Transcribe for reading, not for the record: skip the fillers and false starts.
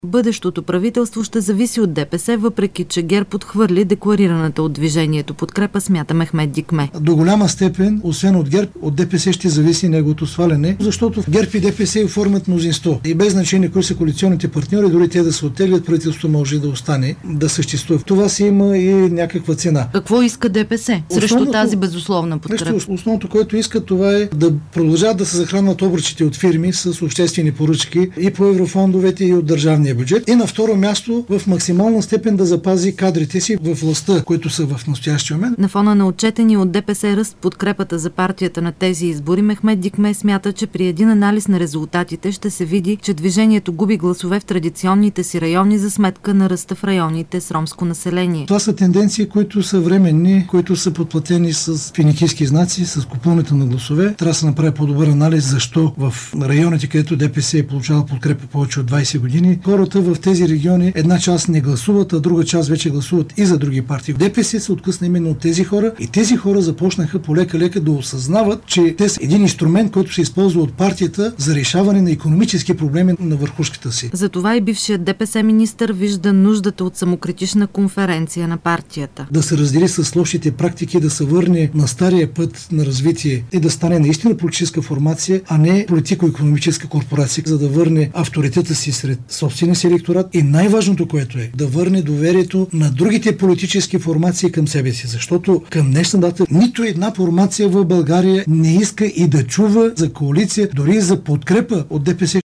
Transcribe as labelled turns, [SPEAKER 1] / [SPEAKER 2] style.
[SPEAKER 1] Бъдещото правителство ще зависи от ДПС, въпреки че ГЕРБ отхвърли декларираната от движението подкрепа, смята Мехмед Дикме.
[SPEAKER 2] До голяма степен, освен от ГЕРБ, от ДПС ще зависи неговото сваляне, защото ГЕРБ и ДПС оформят мнозинство. И без значение кои са коалиционните партньори, дори те да се оттеглят, правителството може да остане, да съществува. Това си има и някаква цена.
[SPEAKER 1] Какво иска ДПС срещу тази безусловна подкрепа?
[SPEAKER 2] Основното, което иска, това е да продължават да се захранват обръчите от фирми с обществени поръчки и по еврофондовете, и от държавния бюджет. И на второ място, в максимална степен да запази кадрите си в властта, които са в настоящия момент.
[SPEAKER 1] На фона на отчетени от ДПС ръст подкрепата за партията на тези избори, Мехмед Дикме смята, че при един анализ на резултатите ще се види, че движението губи гласове в традиционните си райони за сметка на ръста в районите с ромско население.
[SPEAKER 2] Това са тенденции, които са временни, които са подплатени с финикийски знаци, с купуването на гласове. Трябва да се направи по-добър анализ защо в районите, където ДПС е получавал подкрепа повече от 20 години, хората в тези региони една част не гласуват, а друга част вече гласуват и за други партии. ДПС се откъсна именно от тези хора и тези хора започнаха полека-лека да осъзнават, че те са един инструмент, който се използва от партията за решаване на икономически проблеми на върхушката си.
[SPEAKER 1] Затова и бившият ДПС министър вижда нуждата от самокритична конференция на партията.
[SPEAKER 2] Да се раздели с лошите практики, да се върне на стария път на развитие и да стане наистина политическа формация, а не политико-икономическа корпорация, за да върне авторитета си сред собствения си електорат и най-важното, което е да върне доверието на другите политически формации към себе си, защото към днешна дата нито една формация в България не иска и да чува за коалиция, дори за подкрепа от ДПС.